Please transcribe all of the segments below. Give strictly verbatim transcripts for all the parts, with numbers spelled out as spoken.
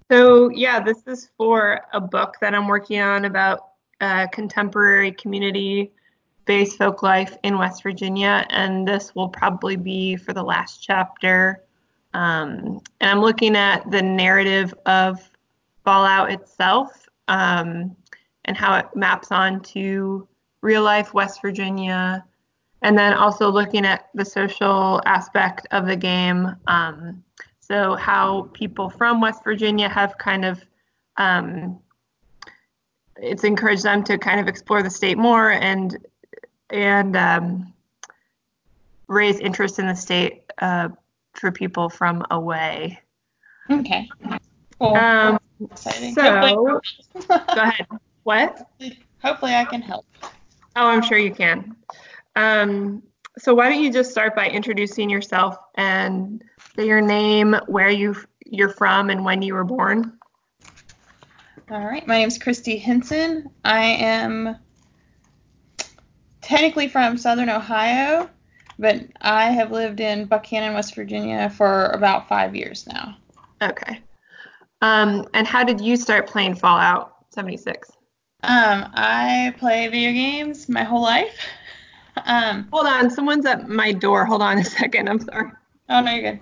So yeah, this is for a book that I'm working on about uh, contemporary community-based folk life in West Virginia, and this will probably be for the last chapter. Um, and I'm looking at the narrative of Fallout itself um, and how it maps onto real life West Virginia, and then also looking at the social aspect of the game. Um, so how people from West Virginia have kind of, um, it's encouraged them to kind of explore the state more and and um, raise interest in the state uh, for people from away. Okay. Cool. Um, Exciting. so, Hopefully, go ahead. What? hopefully I can help. Oh, I'm sure you can. Um, so why don't you just start by introducing yourself and say your name, where you you're from, and when you were born. All right. My name is Christy Henson. I am technically from Southern Ohio, but I have lived in Buchanan, West Virginia for about five years now. Okay. Um, and how did you start playing Fallout seventy-six? Um, I play video games my whole life. Um, Hold on, someone's at my door. Hold on a second. I'm sorry. oh, no, you're good.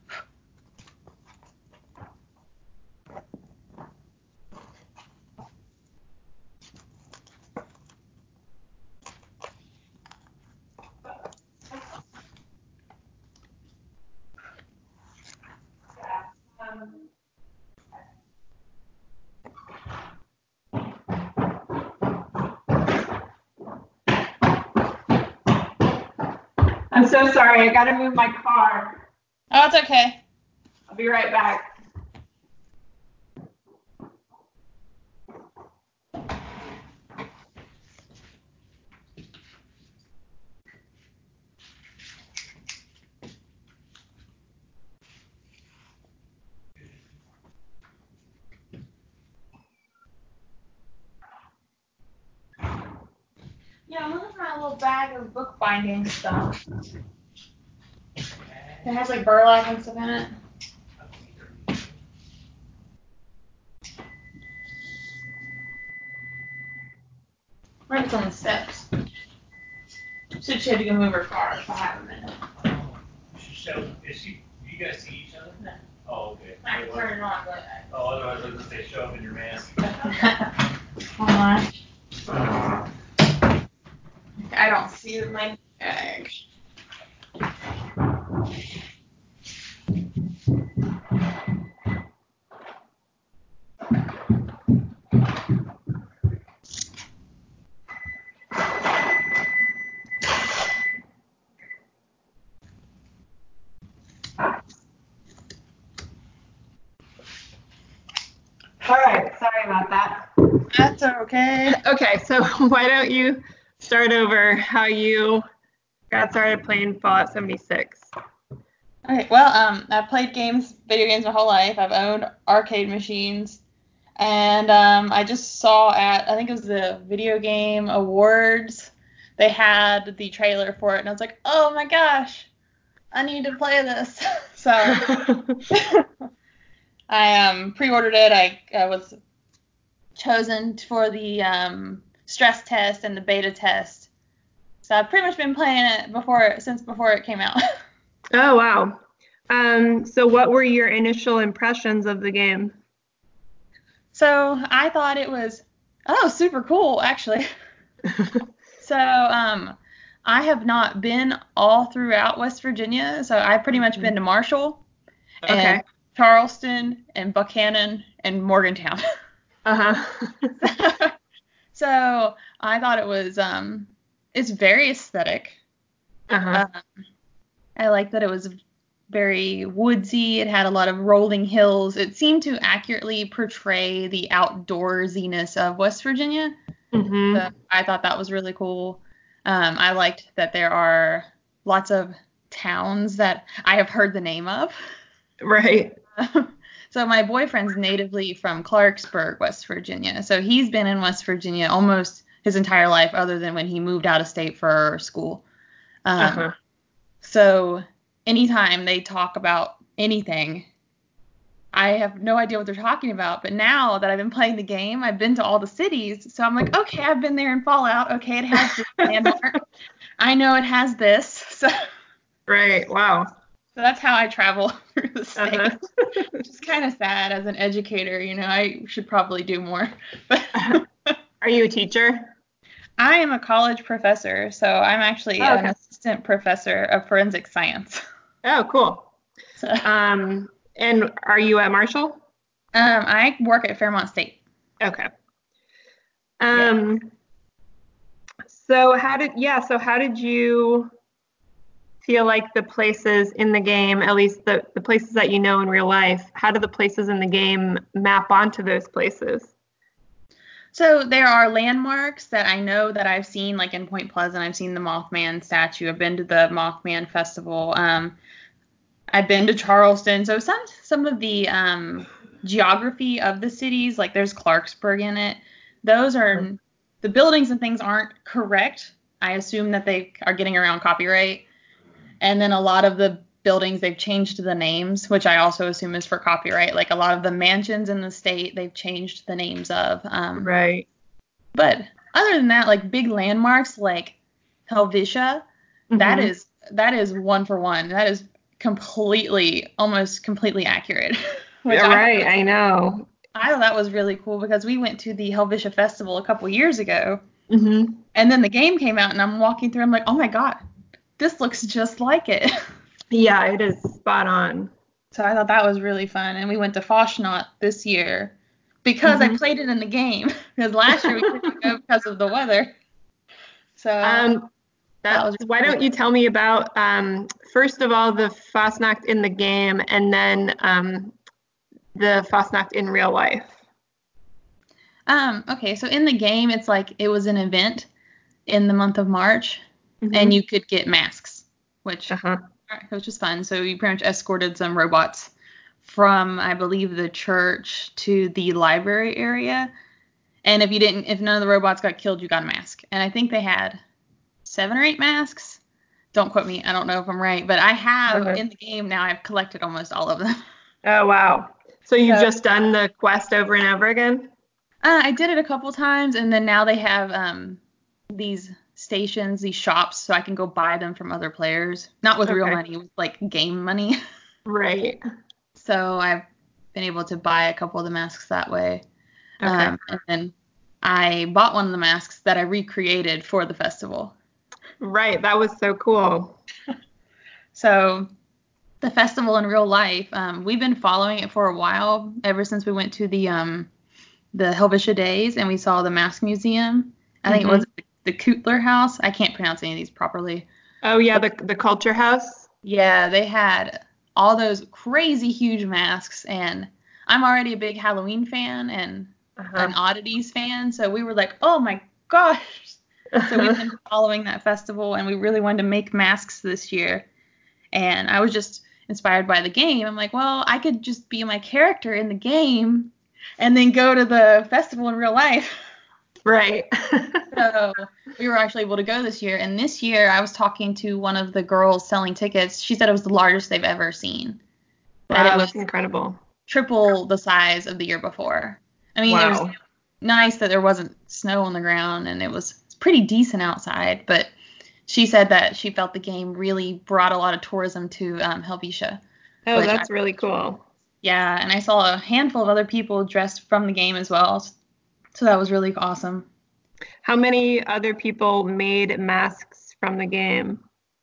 I'm so sorry. I got to move my car. Oh, it's okay. I'll be right back. Yeah, I'm looking for my little bag of bookbinding stuff. It has like burlap and stuff in it. Right, it's on the steps. Said she had to go move her car if I have a minute. Oh, she showed, is she, do you guys see each other? No. Oh, okay. I can turn it on, but Oh, otherwise I was gonna say show up in your mask. hold on. I don't see my bag. All right. Sorry about that. That's okay. Okay, so why don't you start over how you got started playing Fallout seventy-six? Okay, well, um, I've played games, video games my whole life. I've owned arcade machines. And um, I just saw at, I think it was the Video Game Awards, they had the trailer for it. And I was like, oh my gosh, I need to play this. So I um, pre-ordered it. I, I was chosen for the um, stress test and the beta test. So I've pretty much been playing it before since before it came out. Oh, wow. Um, so what were your initial impressions of the game? So I thought it was, oh, super cool, actually. So um, I have not been all throughout West Virginia. So I've pretty much been to Marshall and Okay. Charleston and Buchanan and Morgantown. Uh-huh. So I thought it was, um, it's very aesthetic. Uh-huh. Um, I like that it was very woodsy. It had a lot of rolling hills. It seemed to accurately portray the outdoorsiness of West Virginia. Mm-hmm. So I thought that was really cool. Um, I liked that there are lots of towns that I have heard the name of. Right. So my boyfriend's natively from Clarksburg, West Virginia. So he's been in West Virginia almost his entire life, other than when he moved out of state for school. Um, Uh-huh. So anytime they talk about anything, I have no idea what they're talking about. But now that I've been playing the game, I've been to all the cities. So I'm like, okay, I've been there in Fallout. Okay, it has this landmark. I know it has this. So, so Right. Wow. that's how I travel through the state. Uh-huh. Which is kind of sad as an educator. You know, I should probably do more. But Are you a teacher? I am a college professor. So I'm actually Oh, an okay. assistant professor of forensic science. Oh, cool. So um, Um, and are you at Marshall? I work at Fairmont State. Okay. Yeah. Um, so how did, yeah, so how did you feel like the places in the game, at least the, the places that you know in real life, how do the places in the game map onto those places? So there are landmarks that I know that I've seen, like in Point Pleasant. I've seen the Mothman statue. I've been to the Mothman Festival. Um, I've been to Charleston. So some some of the um, geography of the cities, like there's Clarksburg in it. Those are the buildings and things aren't correct. I assume that they are getting around copyright. And then a lot of the buildings they've changed the names, which I also assume is for copyright. Like a lot of the mansions in the state, they've changed the names of. Um, Right. But other than that, like big landmarks like Helvetia, that Mhm. is that is one for one. That is completely, almost completely accurate. Which Yeah, I thought right, was, I know. I thought that was really cool because we went to the Helvetia Festival a couple years ago, Mhm. and then the game came out, and I'm walking through, I'm like, oh my god, this looks just like it. Yeah, it is spot on. So I thought that was really fun, and we went to Foshnot this year because I Mhm. played it in the game. Because last year we couldn't go because of the weather. So Um, that that was why really don't you tell me about um first of all the Fastnacht in the game and then um the Fastnacht in real life. Um, okay, so in the game, it's like it was an event in the month of March, and Mhm. you could get masks, which Uh-huh. which was fun. So you pretty much escorted some robots from, I believe, the church to the library area. And if you didn't, if none of the robots got killed, you got a mask. And I think they had seven or eight masks. Don't quote me. I don't know if I'm right, but I have Uh-huh. in the game now. I've collected almost all of them. Oh, wow. So you've So just done the quest over and over again? Uh, I did it a couple times, and then now they have um, these stations, these shops, so I can go buy them from other players. Not with real Okay. money, with like game money. Right. So I've been able to buy a couple of the masks that way. Okay. Um, and then I bought one of the masks that I recreated for the festival. Right. That was so cool. So the festival in real life, um, we've been following it for a while, ever since we went to the um, the Helvetia Days and we saw the Mask Museum. I think it Mhm. was the Kutler House. I can't pronounce any of these properly. Oh, yeah, But the the culture house. yeah, they had all those crazy huge masks, and I'm already a big Halloween fan and Uh-huh. an oddities fan, so we were like, oh my gosh. So we've been following that festival, and we really wanted to make masks this year. And I was just inspired by the game. I'm like, well, I could just be my character in the game and then go to the festival in real life. Right. So we were actually able to go this year. And this year I was talking to one of the girls selling tickets. She said it was the largest they've ever seen. That it Wow, was that's incredible. triple the size of the year before. I mean, it was Wow. nice that there wasn't snow on the ground and it was pretty decent outside. But she said that she felt the game really brought a lot of tourism to um, Helvetia, Oh, which I, that's really cool. yeah, and I saw a handful of other people dressed from the game as well. So that was really awesome. How many other people made masks from the game?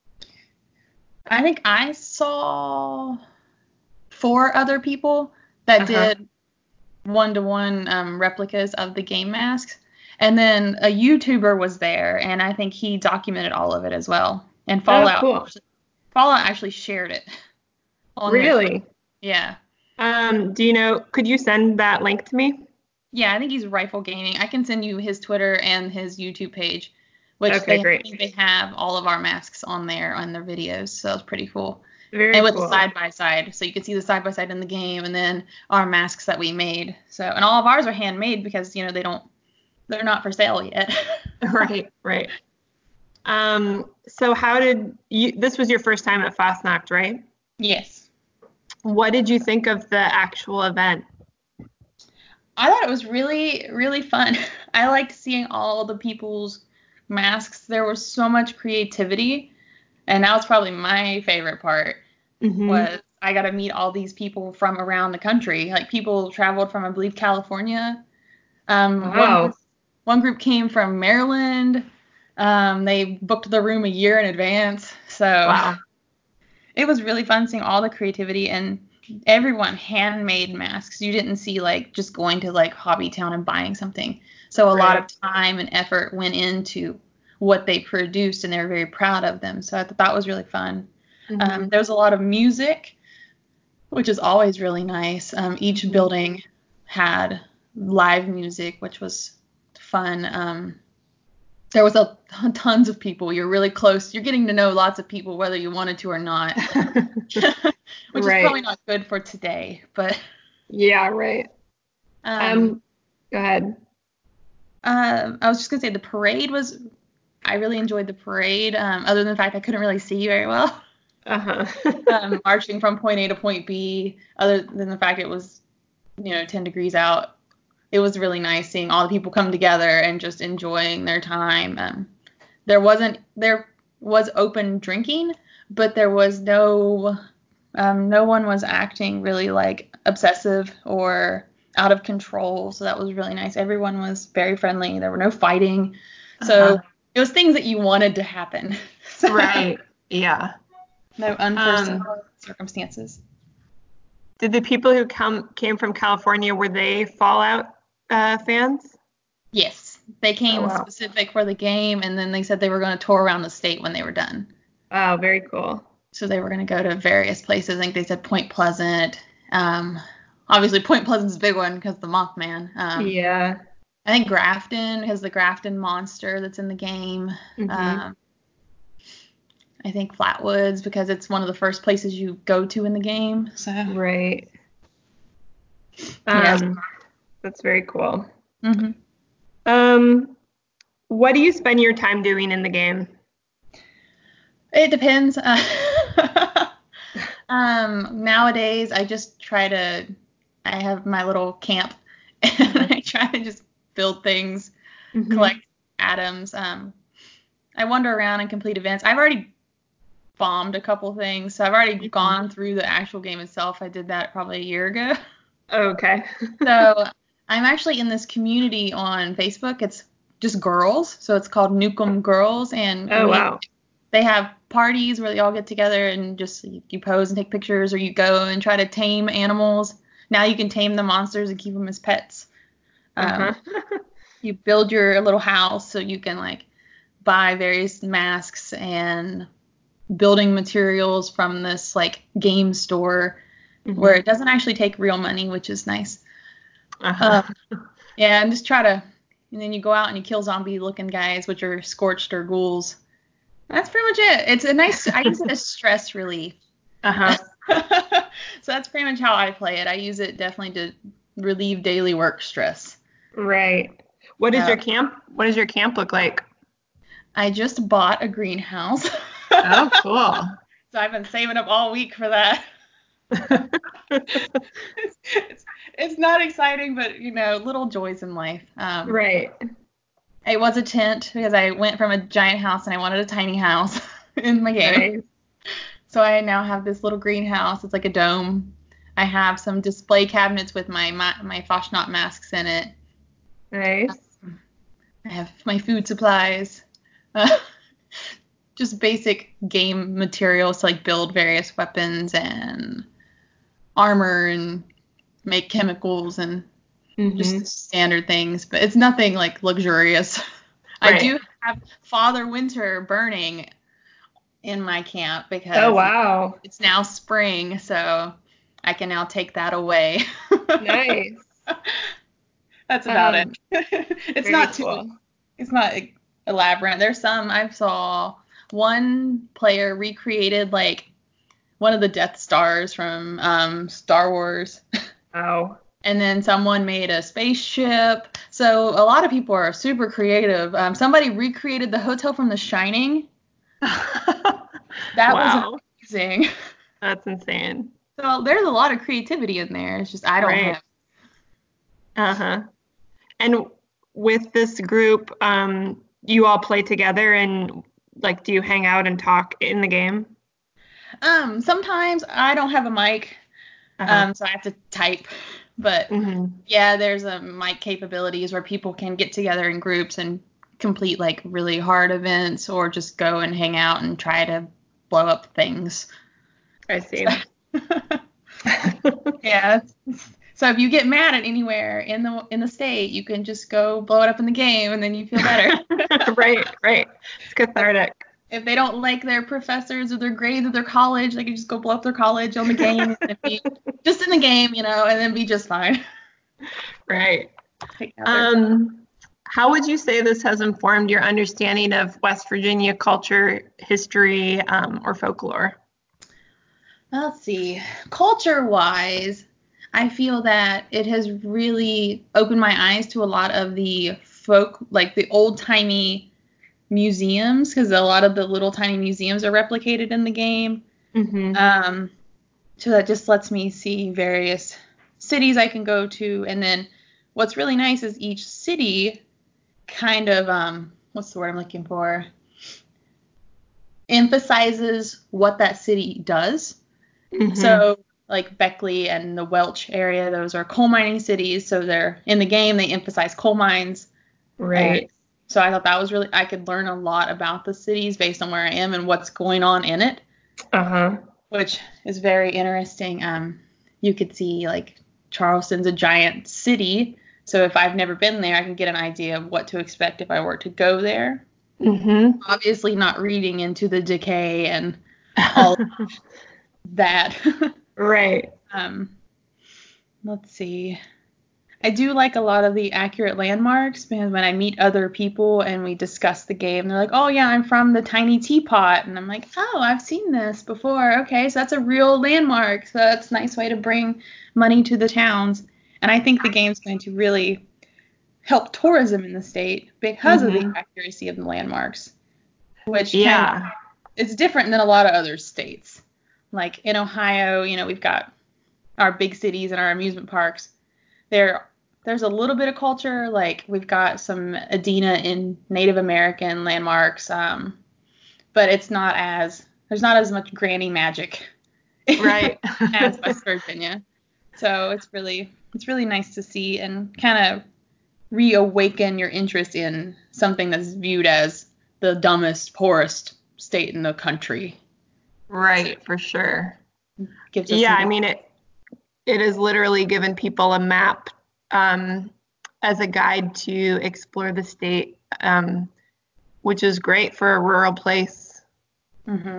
I think I saw four other people that Uh-huh. did one-to-one um, replicas of the game masks. And then a YouTuber was there, and I think he documented all of it as well. And Oh, Fallout, cool. Fallout actually shared it on their Twitter. Really? Yeah. Um, do you know, could you send that link to me? Yeah, I think he's Rifle Gaming. I can send you his Twitter and his YouTube page, which Okay, they I great. think they have all of our masks on there on their videos. So that was pretty cool. Very And with a cool. side by side, so you can see the side by side in the game, and then our masks that we made. So, and all of ours are handmade because you know they don't, they're not for sale yet. Right, right. Um, so how did you, this was your first time at Fastnacht, right? Yes. What did you think of the actual event? I thought it was really, really fun. I liked seeing all the people's masks. There was so much creativity, and that was probably my favorite part. Mm-hmm. Was I got to meet all these people from around the country. Like people traveled from, I believe, California. Um, one Wow. group, one group came from Maryland. Um, they booked the room a year in advance. So Wow. it was really fun seeing all the creativity, and everyone handmade masks. You didn't see like just going to like Hobby Town and buying something. So a lot Right. of time and effort went into what they produced, and they were very proud of them. So I thought that was really fun. Mm-hmm. Um, there was a lot of music, which is always really nice. Um, each Mhm. building had live music, which was fun. Um, there was a tons of people. You're really close. You're getting to know lots of people, whether you wanted to or not, which Right. is probably not good for today. But Yeah, right. um, Um, go ahead. uh, I was just gonna say the parade was. I really enjoyed the parade. Um, other than the fact I couldn't really see very well. Uh-huh. um, marching from point A to point B, other than the fact it was, you know, ten degrees out. It was really nice seeing all the people come together and just enjoying their time. Um, there wasn't, there was open drinking, but there was no, um, no one was acting really like obsessive or out of control. So that was really nice. Everyone was very friendly. There were no fighting. So Uh-huh. it was things that you wanted to happen. So, Right. Yeah. no unforeseen Um, circumstances. did the people who come came from California, were they Fallout uh, fans? Yes, they came Oh, wow. specific for the game, and then they said they were going to tour around the state when they were done. Wow, very cool. So they were going to go to various places. I think they said Point Pleasant. Um, obviously, Point Pleasant's a big one because the Mothman. Um, Yeah. I think Grafton has the Grafton monster that's in the game. Mm-hmm. Um, I think Flatwoods because it's one of the first places you go to in the game. So Right. yeah. Um, that's very cool. hmm Um, what do you spend your time doing in the game? It depends. Uh, um, nowadays, I just try to. I have my little camp, and I try to just build things, Mm-hmm. collect atoms. Um, I wander around and complete events. I've already bombed a couple things, so I've already Mm-hmm. gone through the actual game itself. I did that probably a year ago. Okay. So I'm actually in this community on Facebook. It's just girls, so it's called Nukem Girls, and Oh, we wow. they have parties where they all get together and just you pose and take pictures, or you go and try to tame animals. Now you can tame the monsters and keep them as pets. Um, Uh-huh. you build your little house so you can like buy various masks and building materials from this like game store Mm-hmm. where it doesn't actually take real money, which is nice. Uh-huh. Um, yeah, and just try to, and then you go out and you kill zombie looking guys, which are scorched or ghouls. That's pretty much it. It's a nice, I use it as stress relief. Uh-huh. So that's pretty much how I play it. I use it definitely to relieve daily work stress. Right. What does So your camp, what does your camp look like? I just bought a greenhouse. Oh, cool. So I've been saving up all week for that. it's, it's, it's not exciting, but you know, little joys in life. Um, Right. It was a tent because I went from a giant house and I wanted a tiny house in my game. Nice. So I now have this little greenhouse. It's like a dome. I have some display cabinets with my my, my Foshnot masks in it. Nice. I have my food supplies. Uh, just basic game materials to like build various weapons and armor and make chemicals and Mm-hmm. just standard things. But it's nothing like luxurious. Right. I do have Father Winter burning in my camp because Oh, wow. it's now spring, so I can now take that away. Nice. That's about Um, it. It's very not too cool. it's not elaborate. There's some I saw one player recreated like one of the Death Stars from um, Star Wars. Oh. And then someone made a spaceship. So a lot of people are super creative. Um, somebody recreated the hotel from The Shining. That Wow. was amazing. That's insane. So there's a lot of creativity in there. It's just I don't Right. have. Uh-huh. And with this group, um, you all play together and like, do you hang out and talk in the game? Um, sometimes I don't have a mic, Uh-huh. um, so I have to type. But hmm yeah, there's a mic capabilities where people can get together in groups and complete like really hard events or just go and hang out and try to blow up things. I see. Yeah. So if you get mad at anywhere in the in the state, you can just go blow it up in the game and then you feel better. Right, right. It's cathartic. If they don't like their professors or their grades at their college, they can just go blow up their college on the game and be just in the game, you know, and then be just fine. Right. Take out their Um, how would you say this has informed your understanding of West Virginia culture, history, um, or folklore? Let's see. Culture-wise, I feel that it has really opened my eyes to a lot of the folk, like the old-timey museums, because a lot of the little tiny museums are replicated in the game. Mm-hmm. Um, so that just lets me see various cities I can go to, and then what's really nice is each city kind of um, what's the word I'm looking for? Emphasizes what that city does. Mm-hmm. So like Beckley and the Welch area, those are coal mining cities. So they're in the game, they emphasize coal mines. Right. And so I thought that was really, I could learn a lot about the cities based on where I am and what's going on in it, Uh-huh. which is very interesting. Um, you could see like Charleston's a giant city. So if I've never been there, I can get an idea of what to expect if I were to go there. Mm-hmm. Obviously not reading into the decay and all that. Right. um, let's see. I do like a lot of the accurate landmarks because when I meet other people and we discuss the game, they're like, oh, yeah, I'm from the Tiny Teapot. And I'm like, oh, I've seen this before. Okay, so that's a real landmark. So that's a nice way to bring money to the towns. And I think the game's going to really help tourism in the state because of the Mm-hmm. accuracy of the landmarks, which can Yeah. it's different than a lot of other states. Like in Ohio, you know, we've got our big cities and our amusement parks. There, there's a little bit of culture. Like we've got some Adena in Native American landmarks, um, but it's not as there's not as much granny magic Right. as West Virginia. So it's really it's really nice to see and kind of reawaken your interest in something that's viewed as the dumbest, poorest state in the country. Right, for sure. Gives us Yeah, I something. mean it it has literally given people a map um, as a guide to explore the state, um, which is great for a rural place. Mm-hmm.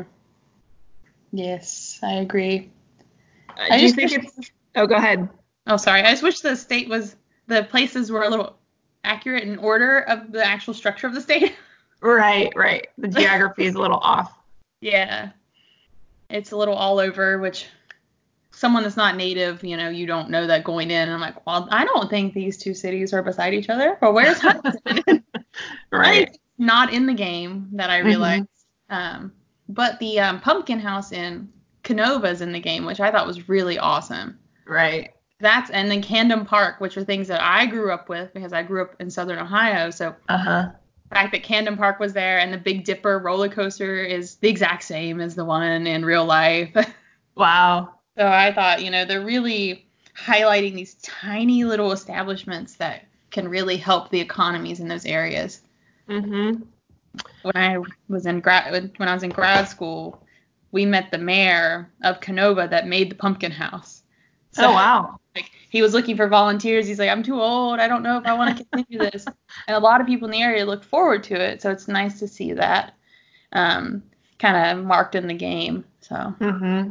Yes, I agree. Uh, I do you just think wish. it's oh go ahead. Oh, sorry. I just wish the state was the places were a little accurate in order of the actual structure of the state. Right, right. The geography is a little off. Yeah, it's a little all over, which someone that's not native, you know, you don't know that going in. And I'm like, well, I don't think these two cities are beside each other. Or where's Huntington? Right. Huntington's not in the game that I realized. Mm-hmm. Um, but the um, pumpkin house in Canova is in the game, which I thought was really awesome. Right. That's and then Camden Park, which are things that I grew up with because I grew up in Southern Ohio. So Uh-huh. the fact that Camden Park was there and the Big Dipper roller coaster is the exact same as the one in real life. Wow. So I thought, you know, they're really highlighting these tiny little establishments that can really help the economies in those areas. Mm-hmm. When I was in grad when I was in grad school, we met the mayor of Canova that made the pumpkin house. So Oh, wow. like he was looking for volunteers. He's like, I'm too old. I don't know if I want to continue this. And a lot of people in the area look forward to it. So it's nice to see that um, kind of marked in the game. So Mm-hmm.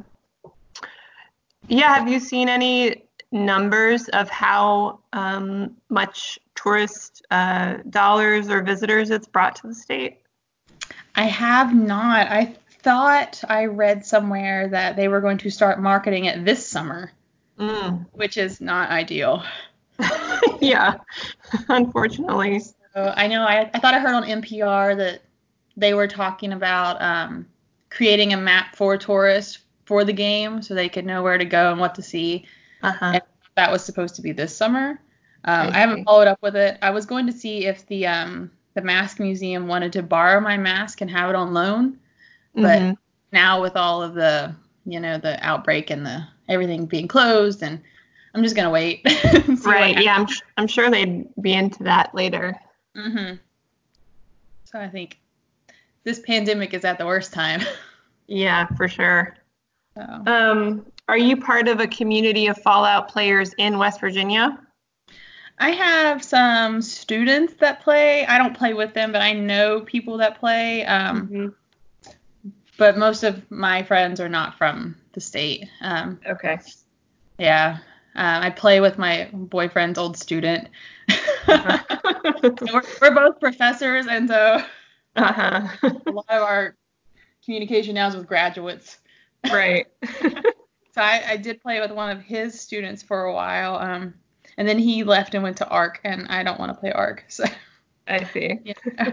Yeah, have you seen any numbers of how um, much tourist uh, dollars or visitors it's brought to the state? I have not. I thought I read somewhere that they were going to start marketing it this summer, Mm. which is not ideal. Yeah, unfortunately. So I know I, I thought I heard on N P R that they were talking about um, creating a map for tourists for the game so they could know where to go and what to see. Uh-huh. And that was supposed to be this summer. Um, I, I haven't see. followed up with it. I was going to see if the um, the mask museum wanted to borrow my mask and have it on loan, but Mhm. now with all of the, you know, the outbreak and the everything being closed, and I'm just gonna wait. and see Right. what Yeah, I'm I'm sure they'd be into that later. Mm-hmm. So I think this pandemic is at the worst time. Yeah, for sure. So Um, are you part of a community of Fallout players in West Virginia? I have some students that play. I don't play with them, but I know people that play. Um, Mhm. but most of my friends are not from the state. Um, Okay. yeah. Um, I play with my boyfriend's old student. Uh-huh. we're, we're both professors, and so Uh-huh. a lot of our communication now is with graduates. Right. So I, I did play with one of his students for a while, um, and then he left and went to ARC, and I don't want to play ARC. So I see. yeah.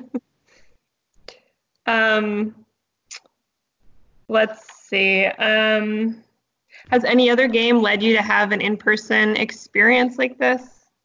Um, let's see. Um, has any other game led you to have an in-person experience like this?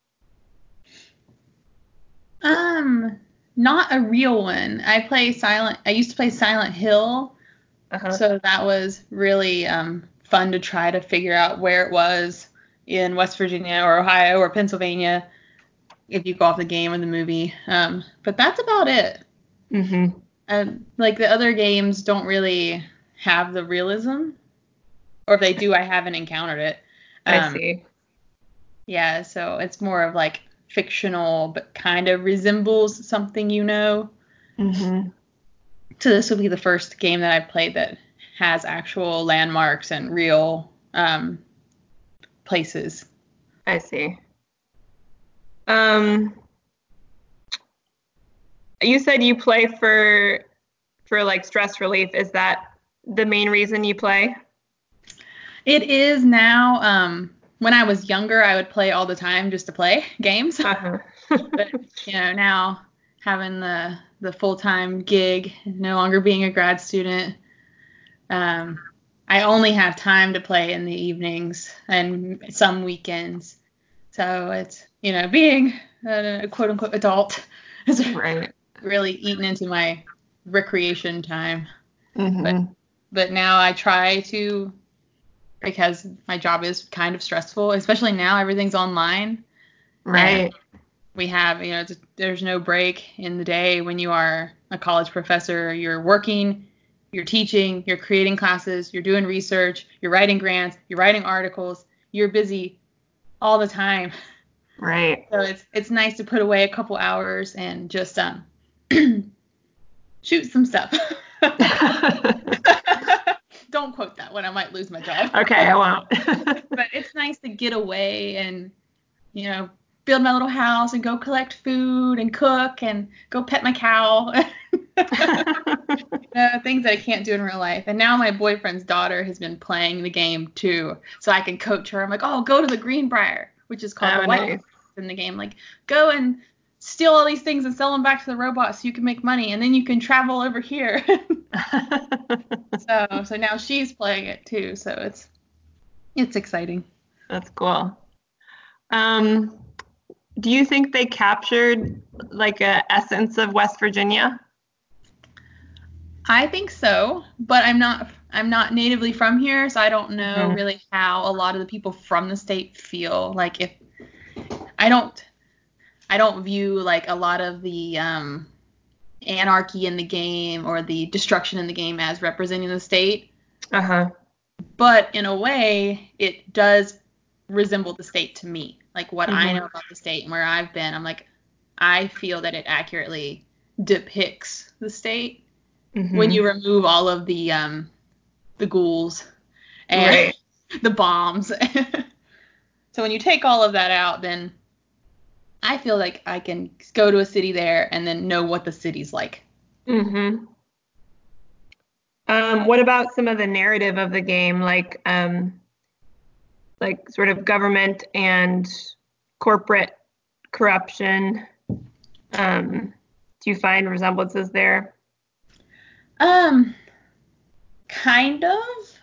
Um, not a real one. I play Silent. I used to play Silent Hill, Uh-huh. so that was really um, fun to try to figure out where it was in West Virginia or Ohio or Pennsylvania if you go off the game or the movie. Um, but that's about it. Mm-hmm. And like the other games don't really have the realism, or if they do, I haven't encountered it. I Um, see. yeah, so it's more of like fictional, but kind of resembles something you know. Mm-hmm. So this will be the first game that I've played that has actual landmarks and real um, places. I see. Um, you said you play for for like stress relief. Is that the main reason you play? It is now. Um, when I was younger, I would play all the time just to play games. Uh-huh. But you know, now having the the full time gig, no longer being a grad student, um, I only have time to play in the evenings and some weekends. So it's you know being a quote unquote adult has Right. really eaten into my recreation time. But Mm-hmm. but now I try to because my job is kind of stressful, especially now everything's online. And Right. we have, you know, it's, there's no break in the day when you are a college professor. You're working, you're teaching, you're creating classes, you're doing research, you're writing grants, you're writing articles, you're busy all the time. Right. So it's it's nice to put away a couple hours and just um shoot some stuff. Don't quote that one. I might lose my job. Okay, I won't. But it's nice to get away and, you know, build my little house and go collect food and cook and go pet my cow. You know, things that I can't do in real life. And now my boyfriend's daughter has been playing the game too, so I can coach her. I'm like, oh, go to the Greenbrier, which is called Oh, the White nice. House in the game. Like, go and steal all these things and sell them back to the robot so you can make money, and then you can travel over here. so, so now she's playing it too. So it's it's exciting. That's cool. Um, do you think they captured like a essence of West Virginia? I think so, but I'm not I'm not natively from here, so I don't know Mhm. really how a lot of the people from the state feel. Like if I don't I don't view like a lot of the um, anarchy in the game or the destruction in the game as representing the state, Uh-huh. but in a way it does resemble the state to me. Like what I Mhm. know about the state and where I've been, I'm like I feel that it accurately depicts the state when Mhm. you remove all of the um the ghouls and Right. the bombs. So when you take all of that out, then I feel like I can go to a city there and then know what the city's like. Mhm. Um, what about some of the narrative of the game, like um, like sort of government and corporate corruption? Um, do you find resemblances there? Um, kind of.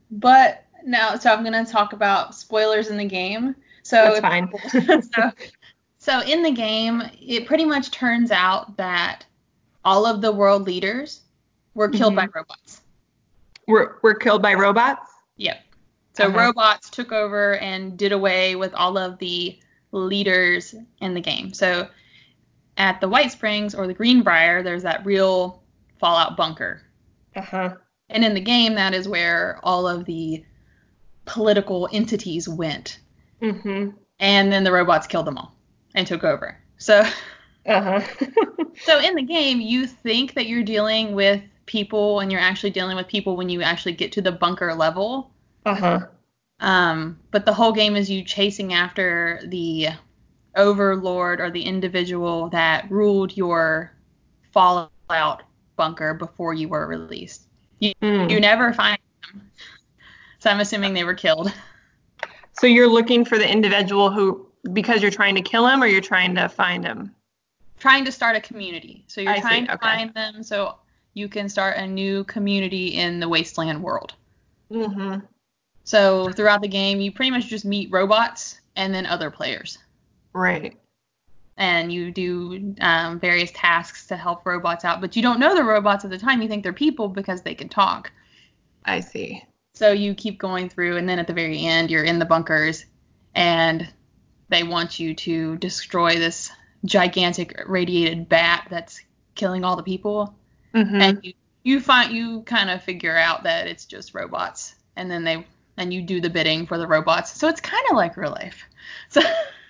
but now, so I'm going to talk about spoilers in the game. So That's if- fine. so, so in the game, it pretty much turns out that all of the world leaders were killed Mhm. by robots. We're we're killed by robots? Yep. So Uh-huh. robots took over and did away with all of the leaders in the game. So at the White Springs or the Greenbrier, there's that real Fallout bunker. Uh-huh. And in the game, that is where all of the political entities went. Mm-hmm. And then the robots killed them all and took over. So Uh-huh. so in the game, you think that you're dealing with people and you're actually dealing with people when you actually get to the bunker level. Uh-huh. Um, but the whole game is you chasing after the overlord or the individual that ruled your Fallout bunker before you were released. You, Mm. you never find them. So I'm assuming they were killed. So you're looking for the individual who, because you're trying to kill him or you're trying to find him? Trying to start a community. So you're I see, trying to okay. find them so you can start a new community in the Wasteland world. Mm-hmm. So throughout the game, you pretty much just meet robots and then other players. Right. And you do um, various tasks to help robots out. But you don't know the robots at the time. You think they're people because they can talk. I see. So you keep going through, and then at the very end, you're in the bunkers, and they want you to destroy this gigantic radiated bat that's killing all the people. Mm-hmm. And you, you find you kind of figure out that it's just robots, and then they and you do the bidding for the robots. So it's kind of like real life. So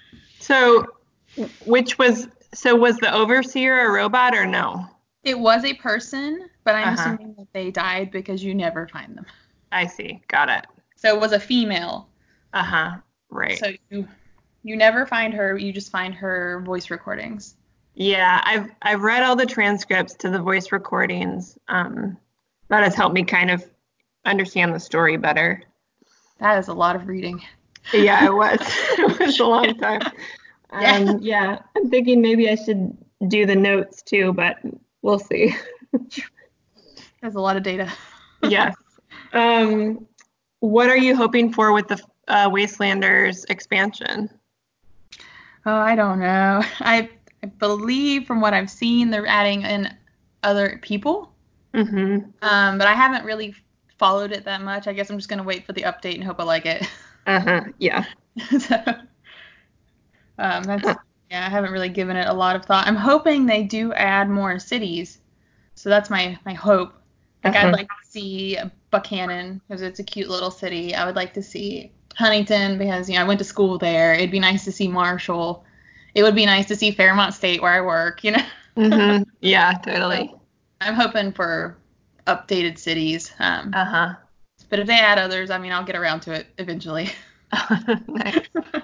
So which was so was the overseer a robot or no? it was a person, but I'm Uh-huh. assuming that they died because you never find them. I see. Got it. So it was a female. Uh-huh. Right. So you you never find her. You just find her voice recordings. Yeah, I've I've read all the transcripts to the voice recordings. Um, that has helped me kind of understand the story better. That is a lot of reading. Yeah, it was. It was a long time. Yeah. Um, yeah, I'm thinking maybe I should do the notes too, but we'll see. That's a lot of data. Yes. Um, what are you hoping for with the uh, Wastelanders expansion? Oh, I don't know. I, I believe from what I've seen, they're adding in other people. Mm-hmm. Um, but I haven't really followed it that much. I guess I'm just gonna wait for the update and hope I like it. Uh-huh. Yeah. so, um, that's yeah. I haven't really given it a lot of thought. I'm hoping they do add more cities. So that's my my hope. Like Uh-huh. I'd like to see Buchanan because it's a cute little city. I would like to see Huntington because you know I went to school there. It'd be nice to see Marshall. It would be nice to see Fairmont State where I work. You know. Mm-hmm. Yeah, totally. So I'm hoping for updated cities. Um, Uh-huh. but if they add others, I mean, I'll get around to it eventually. Nice.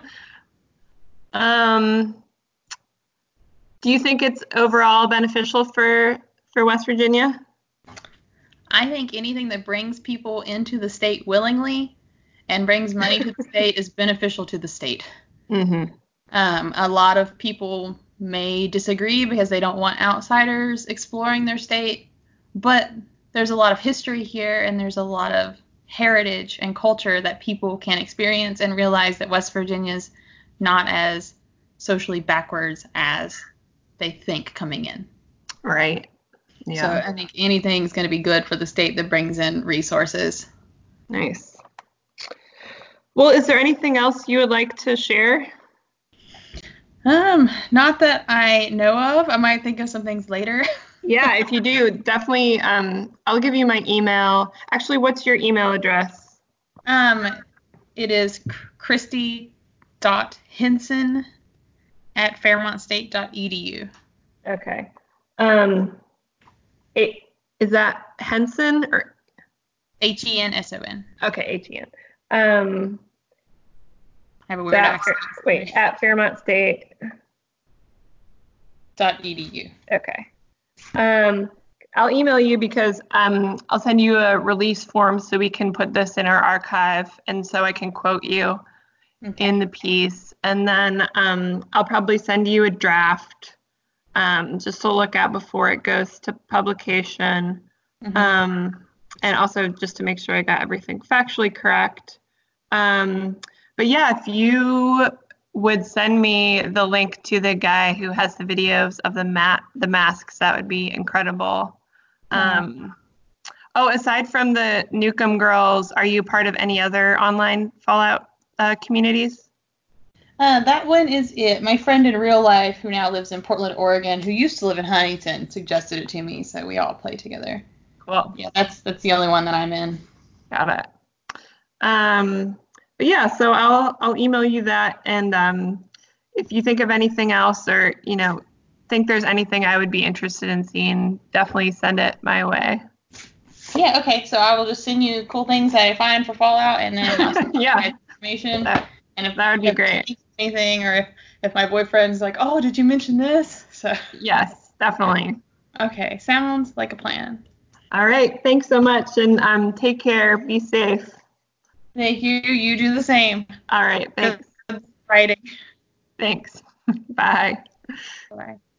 Um, do you think it's overall beneficial for for West Virginia? I think anything that brings people into the state willingly and brings money to the state is beneficial to the state. Mm-hmm. Um, a lot of people may disagree because they don't want outsiders exploring their state, but there's a lot of history here and there's a lot of heritage and culture that people can experience and realize that West Virginia's not as socially backwards as they think coming in. Right. Yeah. So I think anything's going to be good for the state that brings in resources. Nice. Well, is there anything else you would like to share? Um, not that I know of. I might think of some things later. Yeah, if you do, definitely. Um, I'll give you my email. Actually, what's your email address? Um, it is christy.henson at fairmontstate.edu. Okay. Um, it, is that Henson or H E N S O N. okay, H E N. Um, I have a weird at, accent. wait, at Fairmont State. Dot edu. Okay. Um, I'll email you because um, I'll send you a release form so we can put this in our archive and so I can quote you Okay. in the piece. And then um, I'll probably send you a draft um, just to look at before it goes to publication. Mhm. Um, and also just to make sure I got everything factually correct. Um, but yeah, if you would send me the link to the guy who has the videos of the mat the masks, that would be incredible. Um, oh, aside from the Newcomb Girls, are you part of any other online Fallout uh, communities? Uh, that one is it. My friend in real life, who now lives in Portland, Oregon, who used to live in Huntington, suggested it to me, so we all play together. Cool. Yeah, that's that's the only one that I'm in. Got it. Um, but yeah, so I'll I'll email you that, and um, if you think of anything else, or you know, think there's anything I would be interested in seeing, definitely send it my way. Yeah, okay, so I will just send you cool things that I find for Fallout, and then I'll send you Yeah. guys information. That, and if that would be if great. anything, or if, if my boyfriend's like, oh, did you mention this? So Yes, definitely. Okay, sounds like a plan. All right, thanks so much, and um, take care. Be safe. Thank you. You do the same. All right, thanks. Good writing. Thanks. Bye. Bye.